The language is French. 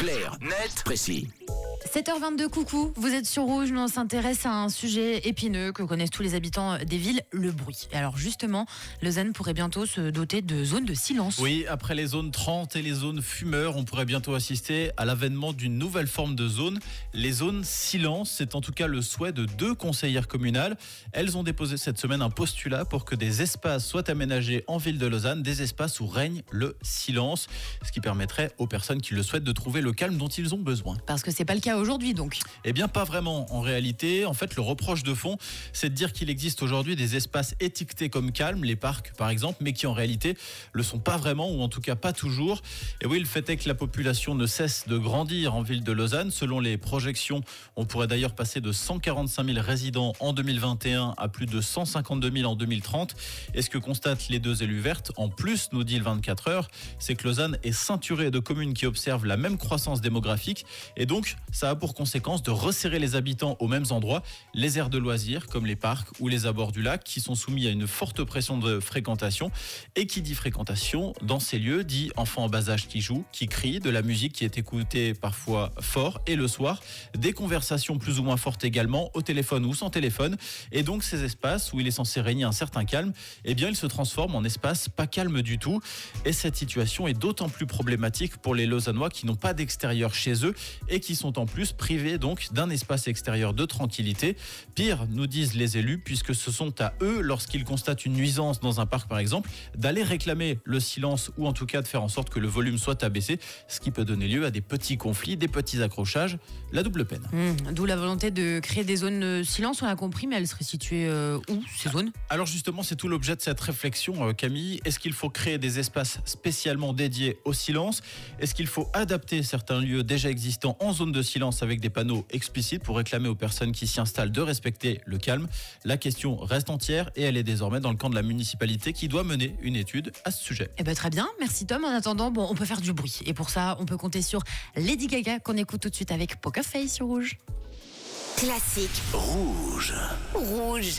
Clair, net, précis. 7h22, coucou, vous êtes sur Rouge, nous on s'intéresse à un sujet épineux que connaissent tous les habitants des villes, le bruit. Et alors justement, Lausanne pourrait bientôt se doter de zones de silence. Oui, après les zones 30 et les zones fumeurs, on pourrait bientôt assister à l'avènement d'une nouvelle forme de zone, les zones silence. C'est en tout cas le souhait de 2 conseillères communales. Elles ont déposé cette semaine un postulat pour que des espaces soient aménagés en ville de Lausanne, des espaces où règne le silence, ce qui permettrait aux personnes qui le souhaitent de trouver le calme dont ils ont besoin. Parce que c'est pas le cas aujourd'hui donc. Eh bien, pas vraiment. En réalité, en fait, le reproche de fond, c'est de dire qu'il existe aujourd'hui des espaces étiquetés comme calmes, les parcs par exemple, mais qui en réalité le sont pas vraiment, ou en tout cas pas toujours. Et oui, le fait est que la population ne cesse de grandir en ville de Lausanne. Selon les projections, on pourrait d'ailleurs passer de 145 000 résidents en 2021 à plus de 152 000 en 2030. Et ce que constatent les 2 élus vertes, en plus, nous dit le 24 heures, c'est que Lausanne est ceinturée de communes qui observent la même croissance démographique. Et donc, ça a pour conséquence de resserrer les habitants aux mêmes endroits, les aires de loisirs comme les parcs ou les abords du lac qui sont soumis à une forte pression de fréquentation. Et qui dit fréquentation dans ces lieux dit enfants en bas âge qui jouent, qui crient, de la musique qui est écoutée parfois fort et le soir, des conversations plus ou moins fortes également au téléphone ou sans téléphone. Et donc ces espaces où il est censé régner un certain calme, eh bien ils se transforment en espaces pas calmes du tout. Et cette situation est d'autant plus problématique pour les Lausannois qui n'ont pas d'extérieur chez eux et qui sont en plus privés donc d'un espace extérieur de tranquillité. Pire, nous disent les élus, puisque ce sont à eux, lorsqu'ils constatent une nuisance dans un parc par exemple, d'aller réclamer le silence ou en tout cas de faire en sorte que le volume soit abaissé, ce qui peut donner lieu à des petits conflits, des petits accrochages, la double peine. D'où la volonté de créer des zones de silence, on l'a compris, mais elles seraient situées où ces zones ? Alors justement, c'est tout l'objet de cette réflexion, Camille. Est-ce qu'il faut créer des espaces spécialement dédiés au silence ? Est-ce qu'il faut adapter certains lieux déjà existants en zone de silence avec des panneaux explicites pour réclamer aux personnes qui s'y installent de respecter le calme ? La question reste entière et elle est désormais dans le camp de la municipalité qui doit mener une étude à ce sujet. Eh ben très bien, merci Tom. En attendant, on peut faire du bruit. Et pour ça, on peut compter sur Lady Gaga qu'on écoute tout de suite avec Poker Face sur Rouge. Classique. Rouge. Rouge.